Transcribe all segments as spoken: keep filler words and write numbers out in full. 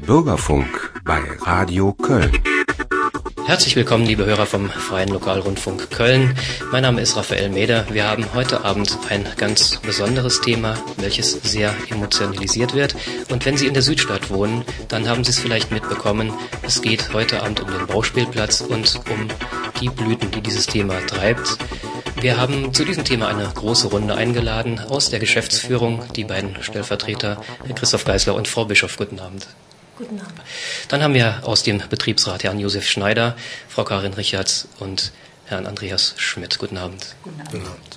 Bürgerfunk bei Radio Köln. Herzlich willkommen, liebe Hörer vom Freien Lokalrundfunk Köln. Mein Name ist Raphael Meder. Wir haben heute Abend ein ganz besonderes Thema, welches sehr emotionalisiert wird. Und wenn Sie in der Südstadt wohnen, dann haben Sie es vielleicht mitbekommen. Es geht heute Abend um den Bauspielplatz und um die Blüten, die dieses Thema treibt. Wir haben zu diesem Thema eine große Runde eingeladen aus der Geschäftsführung, die beiden Stellvertreter, Herr Christoph Geisler und Frau Bischof. Guten Abend. Guten Abend. Dann haben wir aus dem Betriebsrat Herrn Josef Schneider, Frau Karin Richards und Herrn Andreas Schmidt. Guten Abend. Guten Abend. Guten Abend.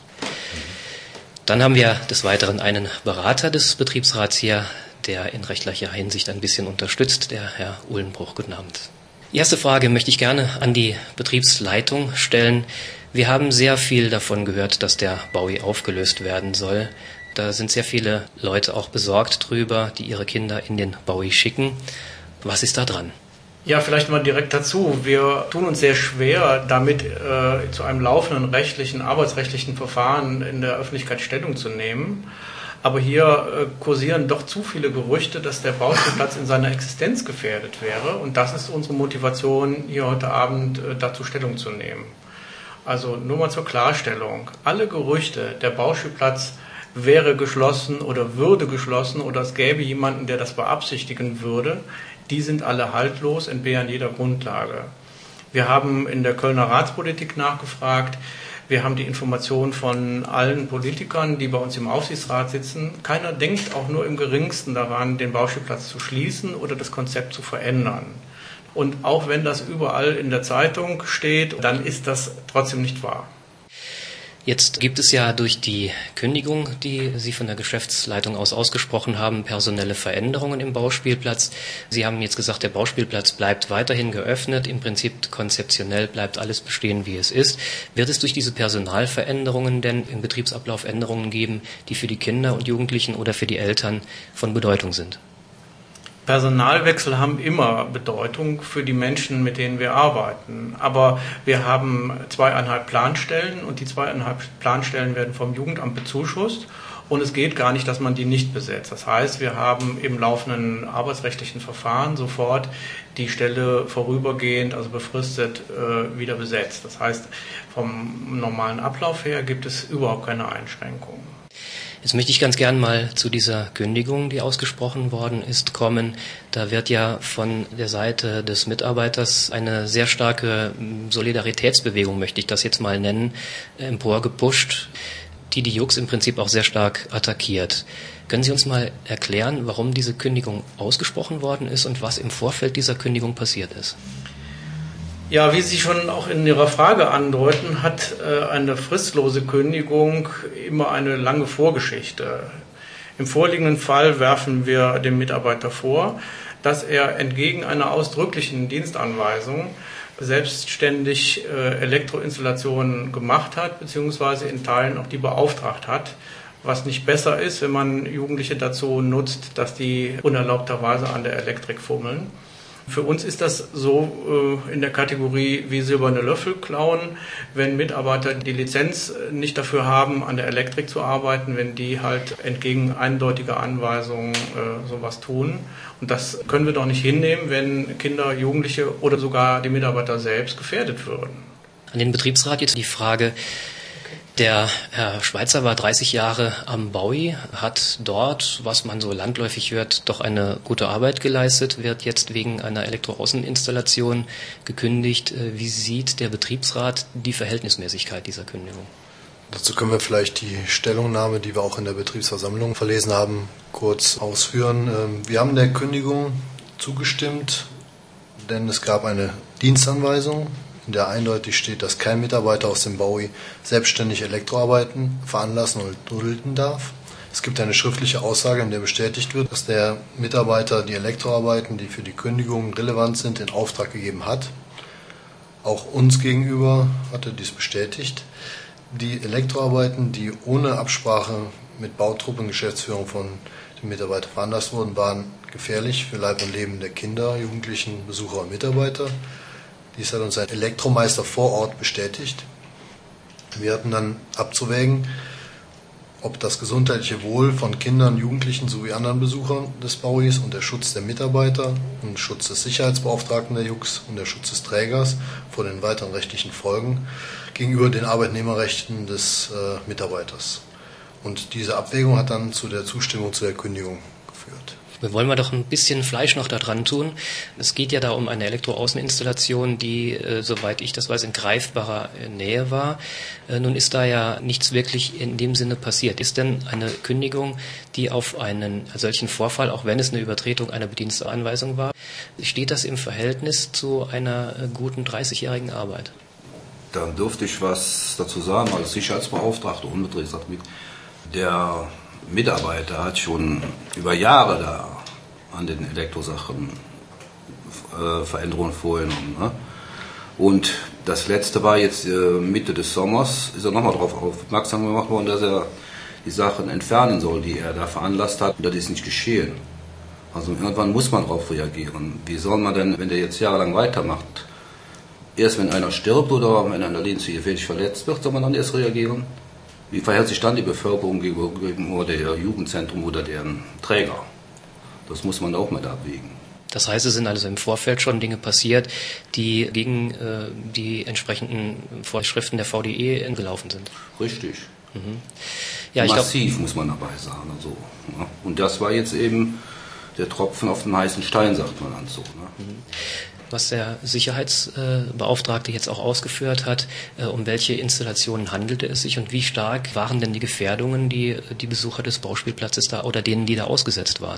Dann haben wir des Weiteren einen Berater des Betriebsrats hier, der in rechtlicher Hinsicht ein bisschen unterstützt, der Herr Uhlenbruch. Guten Abend. Die erste Frage möchte ich gerne an die Betriebsleitung stellen. Wir haben sehr viel davon gehört, dass der B A U I aufgelöst werden soll. Da sind sehr viele Leute auch besorgt drüber, die ihre Kinder in den B A U I schicken. Was ist da dran? Ja, vielleicht mal direkt dazu. Wir tun uns sehr schwer, damit äh, zu einem laufenden rechtlichen, arbeitsrechtlichen Verfahren in der Öffentlichkeit Stellung zu nehmen. Aber hier äh, kursieren doch zu viele Gerüchte, dass der Bauspielplatz in seiner Existenz gefährdet wäre. Und das ist unsere Motivation, hier heute Abend äh, dazu Stellung zu nehmen. Also nur mal zur Klarstellung. Alle Gerüchte, der Bauspielplatz wäre geschlossen oder würde geschlossen oder es gäbe jemanden, der das beabsichtigen würde, die sind alle haltlos, entbehren jeder Grundlage. Wir haben in der Kölner Ratspolitik nachgefragt, wir haben die Informationen von allen Politikern, die bei uns im Aufsichtsrat sitzen. Keiner denkt auch nur im geringsten daran, den Bauspielplatz zu schließen oder das Konzept zu verändern. Und auch wenn das überall in der Zeitung steht, dann ist das trotzdem nicht wahr. Jetzt gibt es ja durch die Kündigung, die Sie von der Geschäftsleitung aus ausgesprochen haben, personelle Veränderungen im Bauspielplatz. Sie haben jetzt gesagt, der Bauspielplatz bleibt weiterhin geöffnet. Im Prinzip konzeptionell bleibt alles bestehen, wie es ist. Wird es durch diese Personalveränderungen denn im Betriebsablauf Änderungen geben, die für die Kinder und Jugendlichen oder für die Eltern von Bedeutung sind? Personalwechsel haben immer Bedeutung für die Menschen, mit denen wir arbeiten. Aber wir haben zweieinhalb Planstellen und die zweieinhalb Planstellen werden vom Jugendamt bezuschusst. Und es geht gar nicht, dass man die nicht besetzt. Das heißt, wir haben im laufenden arbeitsrechtlichen Verfahren sofort die Stelle vorübergehend, also befristet, äh, wieder besetzt. Das heißt, vom normalen Ablauf her gibt es überhaupt keine Einschränkungen. Jetzt möchte ich ganz gern mal zu dieser Kündigung, die ausgesprochen worden ist, kommen. Da wird ja von der Seite des Mitarbeiters eine sehr starke Solidaritätsbewegung, möchte ich das jetzt mal nennen, emporgepusht, die die Jux im Prinzip auch sehr stark attackiert. Können Sie uns mal erklären, warum diese Kündigung ausgesprochen worden ist und was im Vorfeld dieser Kündigung passiert ist? Ja, wie Sie schon auch in Ihrer Frage andeuten, hat äh, eine fristlose Kündigung immer eine lange Vorgeschichte. Im vorliegenden Fall werfen wir dem Mitarbeiter vor, dass er entgegen einer ausdrücklichen Dienstanweisung selbstständig äh, Elektroinstallationen gemacht hat, beziehungsweise in Teilen auch die beauftragt hat, was nicht besser ist, wenn man Jugendliche dazu nutzt, dass die unerlaubterweise an der Elektrik fummeln. Für uns ist das so äh, in der Kategorie wie silberne Löffel klauen, wenn Mitarbeiter die Lizenz nicht dafür haben, an der Elektrik zu arbeiten, wenn die halt entgegen eindeutiger Anweisungen äh, sowas tun. Und das können wir doch nicht hinnehmen, wenn Kinder, Jugendliche oder sogar die Mitarbeiter selbst gefährdet würden. An den Betriebsrat jetzt die Frage. Der Herr Schweitzer war dreißig Jahre am B A U I, hat dort, was man so landläufig hört, doch eine gute Arbeit geleistet, wird jetzt wegen einer Elektroaußeninstallation gekündigt. Wie sieht der Betriebsrat die Verhältnismäßigkeit dieser Kündigung? Dazu können wir vielleicht die Stellungnahme, die wir auch in der Betriebsversammlung verlesen haben, kurz ausführen. Wir haben der Kündigung zugestimmt, denn es gab eine Dienstanweisung, in der eindeutig steht, dass kein Mitarbeiter aus dem B A U I selbstständig Elektroarbeiten veranlassen oder dulden darf. Es gibt eine schriftliche Aussage, in der bestätigt wird, dass der Mitarbeiter die Elektroarbeiten, die für die Kündigung relevant sind, in Auftrag gegeben hat. Auch uns gegenüber hat er dies bestätigt. Die Elektroarbeiten, die ohne Absprache mit Bautruppe und Geschäftsführung von dem Mitarbeiter veranlasst wurden, waren gefährlich für Leib und Leben der Kinder, Jugendlichen, Besucher und Mitarbeiter. Dies hat uns ein Elektromeister vor Ort bestätigt. Wir hatten dann abzuwägen, ob das gesundheitliche Wohl von Kindern, Jugendlichen sowie anderen Besuchern des Bauis und der Schutz der Mitarbeiter und Schutz des Sicherheitsbeauftragten der J U X und der Schutz des Trägers vor den weiteren rechtlichen Folgen gegenüber den Arbeitnehmerrechten des äh, Mitarbeiters. Und diese Abwägung hat dann zu der Zustimmung zu der Kündigung geführt. Wir wollen mal doch ein bisschen Fleisch noch da dran tun. Es geht ja da um eine Elektroaußeninstallation, die, äh, soweit ich das weiß, in greifbarer äh, Nähe war. Äh, nun ist da ja nichts wirklich in dem Sinne passiert. Ist denn eine Kündigung, die auf einen solchen Vorfall, auch wenn es eine Übertretung einer Bediensteanweisung war, steht das im Verhältnis zu einer äh, guten dreißigjährigen Arbeit? Dann dürfte ich was dazu sagen, als Sicherheitsbeauftragter unbedingt mit. Der Mitarbeiter hat schon über Jahre da an den Elektrosachen äh, Veränderungen vorgenommen. Ne? Und das letzte war jetzt äh, Mitte des Sommers, ist er nochmal darauf aufmerksam gemacht worden, dass er die Sachen entfernen soll, die er da veranlasst hat. Und das ist nicht geschehen. Also irgendwann muss man darauf reagieren. Wie soll man denn, wenn der jetzt jahrelang weitermacht, erst wenn einer stirbt oder wenn einer lebensgefährlich verletzt wird, soll man dann erst reagieren? Wie verhält sich dann die Bevölkerung gegenüber der Jugendzentrum oder deren Träger? Das muss man auch mal abwägen. Das heißt, es sind also im Vorfeld schon Dinge passiert, die gegen äh, die entsprechenden Vorschriften der V D E gelaufen sind. Richtig. Mhm. Ja, Massiv, ich glaub, muss man dabei sagen. Also, ja. Und das war jetzt eben der Tropfen auf den heißen Stein, sagt man dann so. Ne? Mhm. Was der Sicherheitsbeauftragte jetzt auch ausgeführt hat, um welche Installationen handelte es sich und wie stark waren denn die Gefährdungen, die die Besucher des Bauspielplatzes da oder denen, die da ausgesetzt waren?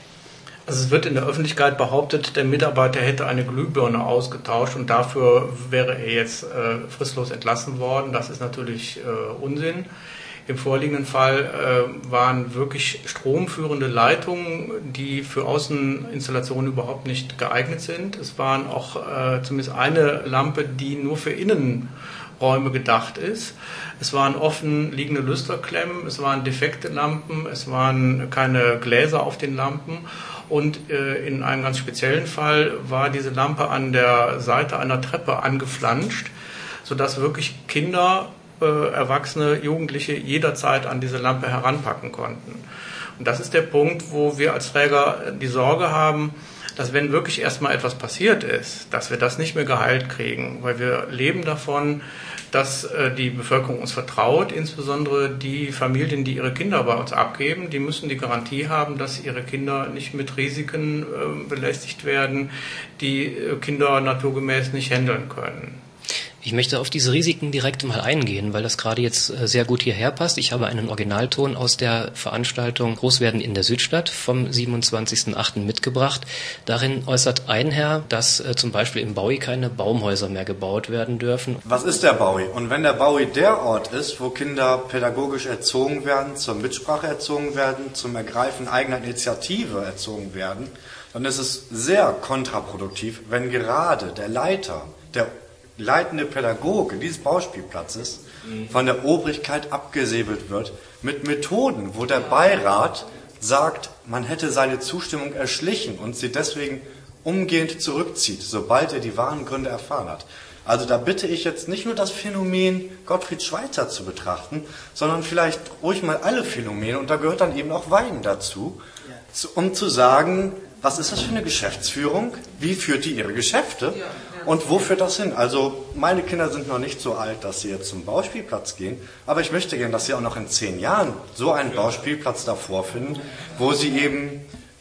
Also es wird in der Öffentlichkeit behauptet, der Mitarbeiter hätte eine Glühbirne ausgetauscht und dafür wäre er jetzt äh, fristlos entlassen worden. Das ist natürlich äh, Unsinn. Im vorliegenden Fall äh, waren wirklich stromführende Leitungen, die für Außeninstallationen überhaupt nicht geeignet sind. Es waren auch äh, zumindest eine Lampe, die nur für Innenräume gedacht ist. Es waren offen liegende Lüsterklemmen, es waren defekte Lampen, es waren keine Gläser auf den Lampen. Und äh, in einem ganz speziellen Fall war diese Lampe an der Seite einer Treppe angeflanscht, sodass wirklich Kinder, Äh, Erwachsene, Jugendliche jederzeit an diese Lampe heranpacken konnten. Und das ist der Punkt, wo wir als Träger die Sorge haben, dass wenn wirklich erstmal etwas passiert ist, dass wir das nicht mehr geheilt kriegen, weil wir leben davon, dass äh, die Bevölkerung uns vertraut, insbesondere die Familien, die ihre Kinder bei uns abgeben, die müssen die Garantie haben, dass ihre Kinder nicht mit Risiken äh, belästigt werden, die äh, Kinder naturgemäß nicht handeln können. Ich möchte auf diese Risiken direkt mal eingehen, weil das gerade jetzt sehr gut hierher passt. Ich habe einen Originalton aus der Veranstaltung Großwerden in der Südstadt vom siebenundzwanzigsten achten mitgebracht. Darin äußert ein Herr, dass äh, zum Beispiel im Baui keine Baumhäuser mehr gebaut werden dürfen. Was ist der Baui? Und wenn der Baui der Ort ist, wo Kinder pädagogisch erzogen werden, zur Mitsprache erzogen werden, zum Ergreifen eigener Initiative erzogen werden, dann ist es sehr kontraproduktiv, wenn gerade der Leiter, der leitende Pädagoge dieses Bauspielplatzes von der Obrigkeit abgesäbelt wird mit Methoden, wo der Beirat sagt, man hätte seine Zustimmung erschlichen und sie deswegen umgehend zurückzieht, sobald er die wahren Gründe erfahren hat. Also da bitte ich jetzt nicht nur das Phänomen Gottfried Schweizer zu betrachten, sondern vielleicht ruhig mal alle Phänomene, und da gehört dann eben auch Wein dazu, um zu sagen, was ist das für eine Geschäftsführung? Wie führt die ihre Geschäfte? Und wo führt das hin? Also meine Kinder sind noch nicht so alt, dass sie jetzt zum Bauspielplatz gehen, aber ich möchte gerne, dass sie auch noch in zehn Jahren so einen Bauspielplatz davor finden, wo sie eben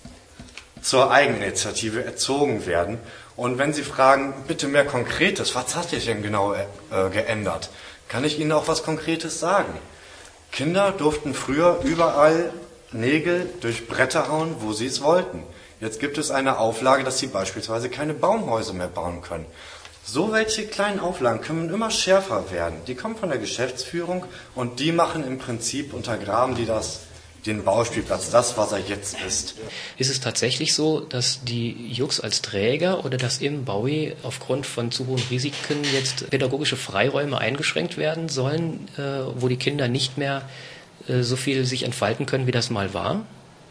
zur Eigeninitiative erzogen werden. Und wenn Sie fragen, bitte mehr Konkretes, was hat sich denn genau äh, geändert, kann ich Ihnen auch was Konkretes sagen. Kinder durften früher überall Nägel durch Bretter hauen, wo sie es wollten. Jetzt gibt es eine Auflage, dass sie beispielsweise keine Baumhäuser mehr bauen können. So welche kleinen Auflagen können immer schärfer werden. Die kommen von der Geschäftsführung und die machen im Prinzip, untergraben die das, den Bauspielplatz, das, was er jetzt ist. Ist es tatsächlich so, dass die J U X als Träger oder dass im Baui aufgrund von zu hohen Risiken jetzt pädagogische Freiräume eingeschränkt werden sollen, äh, wo die Kinder nicht mehr äh, so viel sich entfalten können, wie das mal war?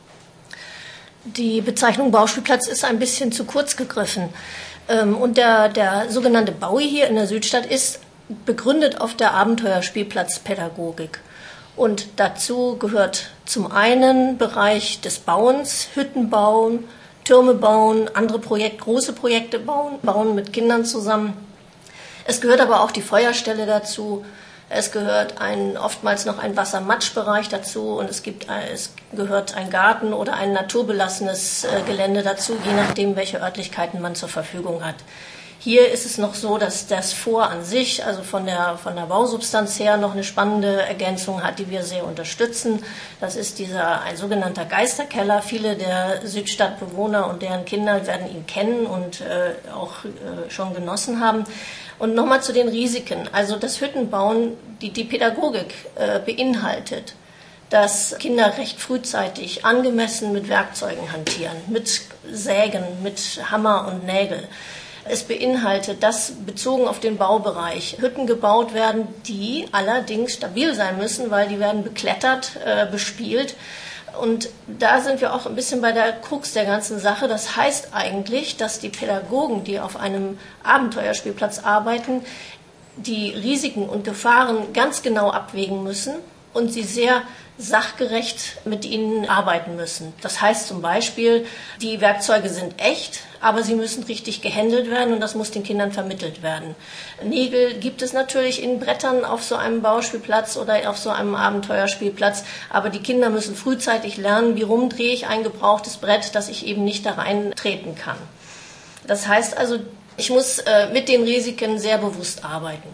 Die Bezeichnung Bauspielplatz ist ein bisschen zu kurz gegriffen. Und der, der sogenannte Baui hier in der Südstadt ist begründet auf der Abenteuerspielplatzpädagogik. Und dazu gehört zum einen Bereich des Bauens, Hütten bauen, Türme bauen, andere Projekte, große Projekte bauen, bauen mit Kindern zusammen. Es gehört aber auch die Feuerstelle dazu. Es gehört ein, oftmals noch ein Wassermatschbereich dazu und es, gibt, es gehört ein Garten oder ein naturbelassenes Gelände dazu, je nachdem, welche Örtlichkeiten man zur Verfügung hat. Hier ist es noch so, dass das Fort an sich, also von der, von der Bausubstanz her, noch eine spannende Ergänzung hat, die wir sehr unterstützen. Das ist dieser ein sogenannter Geisterkeller. Viele der Südstadtbewohner und deren Kinder werden ihn kennen und äh, auch äh, schon genossen haben. Und nochmal zu den Risiken. Also das Hüttenbauen, die, die Pädagogik äh, beinhaltet, dass Kinder recht frühzeitig angemessen mit Werkzeugen hantieren, mit Sägen, mit Hammer und Nägel. Es beinhaltet, dass bezogen auf den Baubereich Hütten gebaut werden, die allerdings stabil sein müssen, weil die werden beklettert, äh, bespielt. Und da sind wir auch ein bisschen bei der Krux der ganzen Sache. Das heißt eigentlich, dass die Pädagogen, die auf einem Abenteuerspielplatz arbeiten, die Risiken und Gefahren ganz genau abwägen müssen und sie sehr sachgerecht mit ihnen arbeiten müssen. Das heißt zum Beispiel, die Werkzeuge sind echt, aber sie müssen richtig gehandelt werden und das muss den Kindern vermittelt werden. Nägel gibt es natürlich in Brettern auf so einem Bauspielplatz oder auf so einem Abenteuerspielplatz, aber die Kinder müssen frühzeitig lernen, wie rum drehe ich ein gebrauchtes Brett, dass ich eben nicht da rein treten kann. Das heißt also, ich muss äh, mit den Risiken sehr bewusst arbeiten.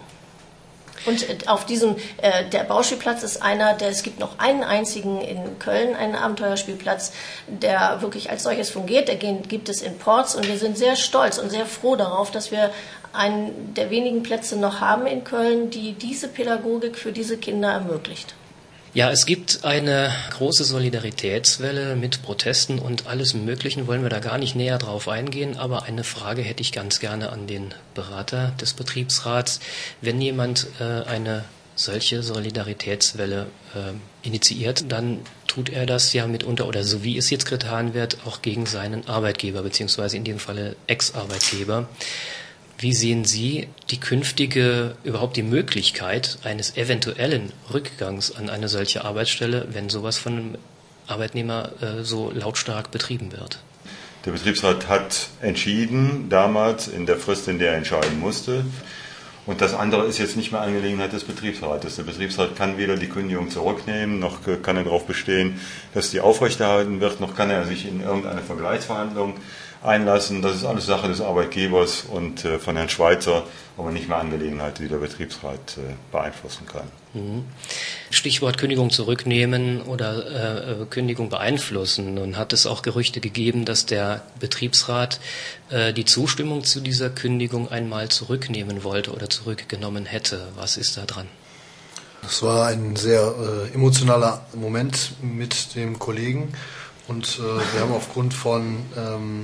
Und auf diesem, äh, der Bauspielplatz ist einer, der, es gibt noch einen einzigen in Köln, einen Abenteuerspielplatz, der wirklich als solches fungiert. Der gibt es in Porz und wir sind sehr stolz und sehr froh darauf, dass wir einen der wenigen Plätze noch haben in Köln, die diese Pädagogik für diese Kinder ermöglicht. Ja, es gibt eine große Solidaritätswelle mit Protesten und alles Möglichen, wollen wir da gar nicht näher drauf eingehen, aber eine Frage hätte ich ganz gerne an den Berater des Betriebsrats. Wenn jemand äh, eine solche Solidaritätswelle äh, initiiert, dann tut er das ja mitunter, oder so wie es jetzt getan wird, auch gegen seinen Arbeitgeber, beziehungsweise in dem Falle Ex-Arbeitgeber. Wie sehen Sie die künftige, überhaupt die Möglichkeit eines eventuellen Rückgangs an eine solche Arbeitsstelle, wenn sowas von einem Arbeitnehmer äh, so lautstark betrieben wird? Der Betriebsrat hat entschieden, damals in der Frist, in der er entscheiden musste. Und das andere ist jetzt nicht mehr Angelegenheit des Betriebsrates. Der Betriebsrat kann weder die Kündigung zurücknehmen, noch kann er darauf bestehen, dass die aufrechterhalten wird, noch kann er sich in irgendeine Vergleichsverhandlung einlassen. Das ist alles Sache des Arbeitgebers und äh, von Herrn Schweitzer, aber nicht mehr Angelegenheit, die der Betriebsrat äh, beeinflussen kann. Mhm. Stichwort Kündigung zurücknehmen oder äh, Kündigung beeinflussen. Nun hat es auch Gerüchte gegeben, dass der Betriebsrat äh, die Zustimmung zu dieser Kündigung einmal zurücknehmen wollte oder zurückgenommen hätte. Was ist da dran? Das war ein sehr äh, emotionaler Moment mit dem Kollegen und äh, wir haben aufgrund von ähm,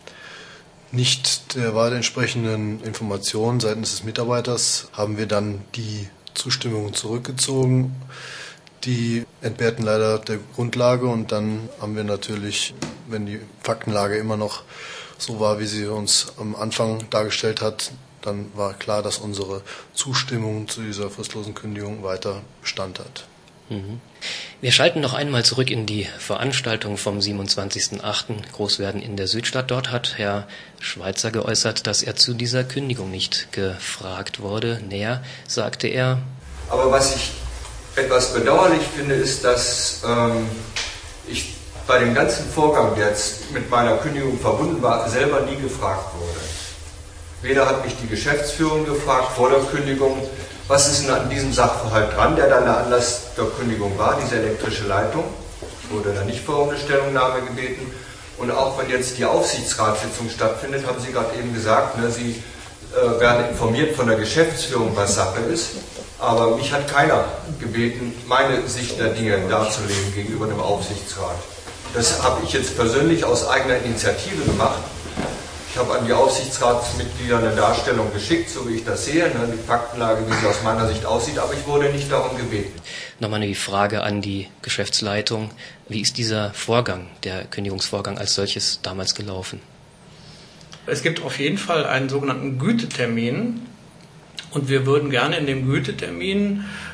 nicht der Wahl der entsprechenden Informationen seitens des Mitarbeiters haben wir dann die Zustimmung zurückgezogen. Die entbehrten leider der Grundlage und dann haben wir natürlich, wenn die Faktenlage immer noch so war, wie sie uns am Anfang dargestellt hat, dann war klar, dass unsere Zustimmung zu dieser fristlosen Kündigung weiter Bestand hat. Wir schalten noch einmal zurück in die Veranstaltung vom siebenundzwanzigsten achten Großwerden in der Südstadt. Dort hat Herr Schweitzer geäußert, dass er zu dieser Kündigung nicht gefragt wurde. Näher sagte er: Aber was ich etwas bedauerlich finde, ist, dass ähm, ich bei dem ganzen Vorgang, der jetzt mit meiner Kündigung verbunden war, selber nie gefragt wurde. Weder hat mich die Geschäftsführung gefragt vor der Kündigung, was ist denn an diesem Sachverhalt dran, der dann der Anlass der Kündigung war, diese elektrische Leitung. Ich wurde da nicht vor um eine Stellungnahme gebeten. Und auch wenn jetzt die Aufsichtsratssitzung stattfindet, haben Sie gerade eben gesagt, ne, Sie äh, werden informiert von der Geschäftsführung, was Sache ist. Aber mich hat keiner gebeten, meine Sicht der Dinge darzulegen gegenüber dem Aufsichtsrat. Das habe ich jetzt persönlich aus eigener Initiative gemacht. Ich habe an die Aufsichtsratsmitglieder eine Darstellung geschickt, so wie ich das sehe, ne, die Faktenlage, wie sie aus meiner Sicht aussieht, aber ich wurde nicht darum gebeten. Nochmal die Frage an die Geschäftsleitung. Wie ist dieser Vorgang, der Kündigungsvorgang als solches damals gelaufen? Es gibt auf jeden Fall einen sogenannten Gütetermin und wir würden gerne in dem Gütetermin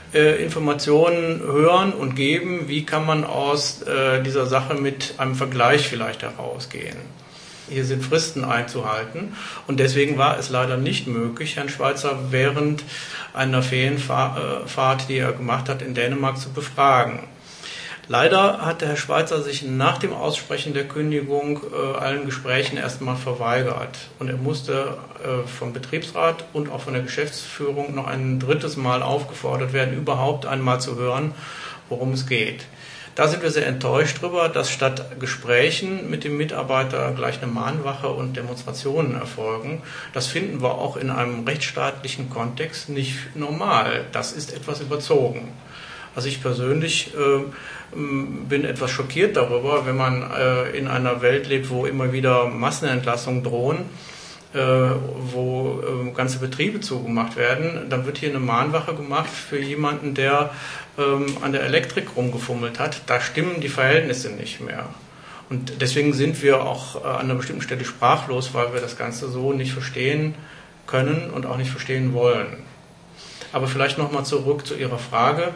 äh, Informationen hören und geben, wie kann man aus äh, dieser Sache mit einem Vergleich vielleicht herausgehen. Hier sind Fristen einzuhalten und deswegen war es leider nicht möglich, Herrn Schweitzer während einer Ferienfahrt, die er gemacht hat, in Dänemark zu befragen. Leider hat der Herr Schweitzer sich nach dem Aussprechen der Kündigung äh, allen Gesprächen erstmal verweigert und er musste äh, vom Betriebsrat und auch von der Geschäftsführung noch ein drittes Mal aufgefordert werden, überhaupt einmal zu hören, worum es geht. Da sind wir sehr enttäuscht drüber, dass statt Gesprächen mit dem Mitarbeiter gleich eine Mahnwache und Demonstrationen erfolgen. Das finden wir auch in einem rechtsstaatlichen Kontext nicht normal. Das ist etwas überzogen. Also ich persönlich äh, bin etwas schockiert darüber, wenn man äh, in einer Welt lebt, wo immer wieder Massenentlassungen drohen, äh, wo äh, ganze Betriebe zugemacht werden, dann wird hier eine Mahnwache gemacht für jemanden, der ähm, an der Elektrik rumgefummelt hat. Da stimmen die Verhältnisse nicht mehr. Und deswegen sind wir auch äh, an einer bestimmten Stelle sprachlos, weil wir das Ganze so nicht verstehen können und auch nicht verstehen wollen. Aber vielleicht nochmal zurück zu Ihrer Frage.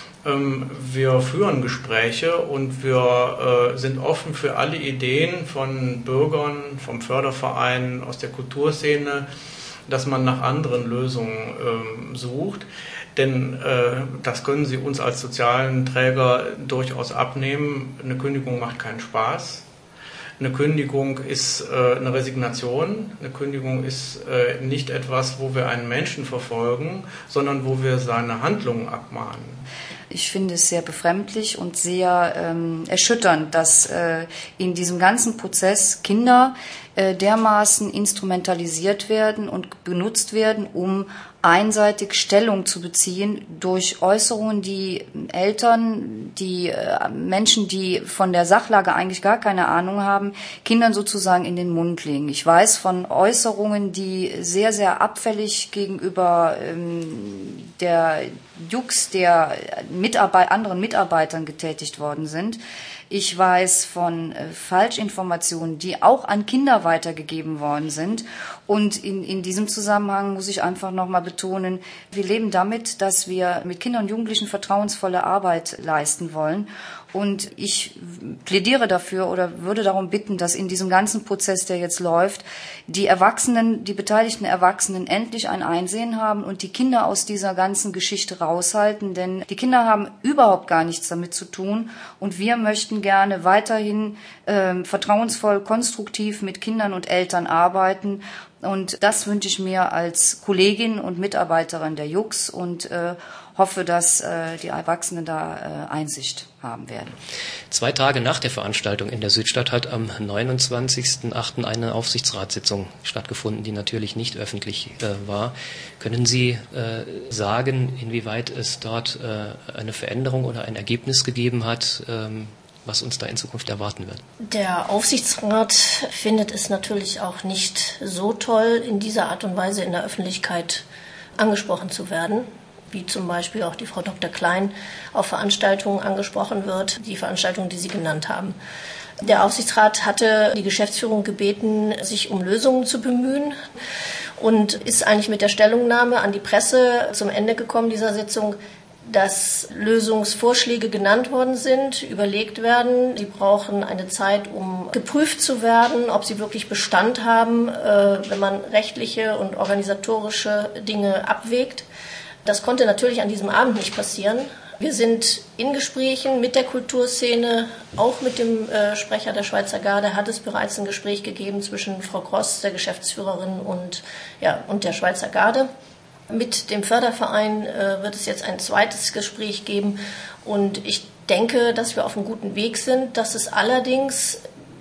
Wir führen Gespräche und wir äh, sind offen für alle Ideen von Bürgern, vom Förderverein, aus der Kulturszene, dass man nach anderen Lösungen ähm, sucht. Denn äh, das können Sie uns als sozialen Träger durchaus abnehmen. Eine Kündigung macht keinen Spaß. Eine Kündigung ist äh, eine Resignation. Eine Kündigung ist äh, nicht etwas, wo wir einen Menschen verfolgen, sondern wo wir seine Handlungen abmahnen. Ich finde es sehr befremdlich und sehr ähm, erschütternd, dass äh, in diesem ganzen Prozess Kinder äh, dermaßen instrumentalisiert werden und benutzt werden, um einseitig Stellung zu beziehen durch Äußerungen, die Eltern, die äh, Menschen, die von der Sachlage eigentlich gar keine Ahnung haben, Kindern sozusagen in den Mund legen. Ich weiß von Äußerungen, die sehr, sehr abfällig gegenüber ähm, der Jux der Mitarbeit- anderen Mitarbeitern getätigt worden sind. Ich weiß von äh, Falschinformationen, die auch an Kinder weitergegeben worden sind. Und in, in diesem Zusammenhang muss ich einfach nochmal betonen, wir leben damit, dass wir mit Kindern und Jugendlichen vertrauensvolle Arbeit leisten wollen. Und ich plädiere dafür oder würde darum bitten, dass in diesem ganzen Prozess, der jetzt läuft, die Erwachsenen, die beteiligten Erwachsenen endlich ein Einsehen haben und die Kinder aus dieser ganzen Geschichte raushalten. Denn die Kinder haben überhaupt gar nichts damit zu tun. Und wir möchten gerne weiterhin äh, vertrauensvoll, konstruktiv mit Kindern und Eltern arbeiten. Und das wünsche ich mir als Kollegin und Mitarbeiterin der Jux und äh, hoffe, dass äh, die Erwachsenen da äh, Einsicht haben werden. Zwei Tage nach der Veranstaltung in der Südstadt hat am neunundzwanzigsten achten eine Aufsichtsratssitzung stattgefunden, die natürlich nicht öffentlich äh, war. Können Sie äh, sagen, inwieweit es dort äh, eine Veränderung oder ein Ergebnis gegeben hat, ähm, was uns da in Zukunft erwarten wird? Der Aufsichtsrat findet es natürlich auch nicht so toll, in dieser Art und Weise in der Öffentlichkeit angesprochen zu werden, wie zum Beispiel auch die Frau Doktor Klein auf Veranstaltungen angesprochen wird, die Veranstaltungen, die Sie genannt haben. Der Aufsichtsrat hatte die Geschäftsführung gebeten, sich um Lösungen zu bemühen und ist eigentlich mit der Stellungnahme an die Presse zum Ende gekommen dieser Sitzung, dass Lösungsvorschläge genannt worden sind, überlegt werden. Sie brauchen eine Zeit, um geprüft zu werden, ob sie wirklich Bestand haben, wenn man rechtliche und organisatorische Dinge abwägt. Das konnte natürlich an diesem Abend nicht passieren. Wir sind in Gesprächen mit der Kulturszene, auch mit dem äh, Sprecher der Schweizer Garde hat es bereits ein Gespräch gegeben zwischen Frau Gross, der Geschäftsführerin, und, ja, und der Schweizer Garde. Mit dem Förderverein äh, wird es jetzt ein zweites Gespräch geben und ich denke, dass wir auf einem guten Weg sind, dass es allerdings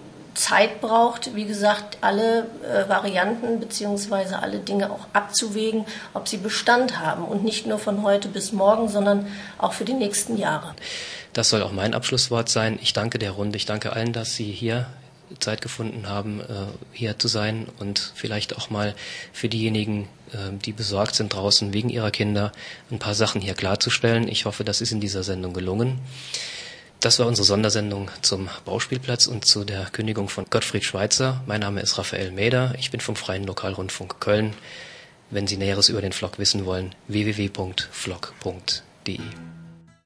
Zeit braucht, wie gesagt, alle äh, Varianten bzw. alle Dinge auch abzuwägen, ob sie Bestand haben und nicht nur von heute bis morgen, sondern auch für die nächsten Jahre. Das soll auch mein Abschlusswort sein. Ich danke der Runde, ich danke allen, dass Sie hier Zeit gefunden haben, hier zu sein und vielleicht auch mal für diejenigen, die besorgt sind draußen wegen ihrer Kinder, ein paar Sachen hier klarzustellen. Ich hoffe, das ist in dieser Sendung gelungen. Das war unsere Sondersendung zum Bauspielplatz und zu der Kündigung von Gottfried Schweitzer. Mein Name ist Raphael Meder, ich bin vom Freien Lokalrundfunk Köln. Wenn Sie Näheres über den F L O C wissen wollen, w w w punkt f l o c punkt punkt de.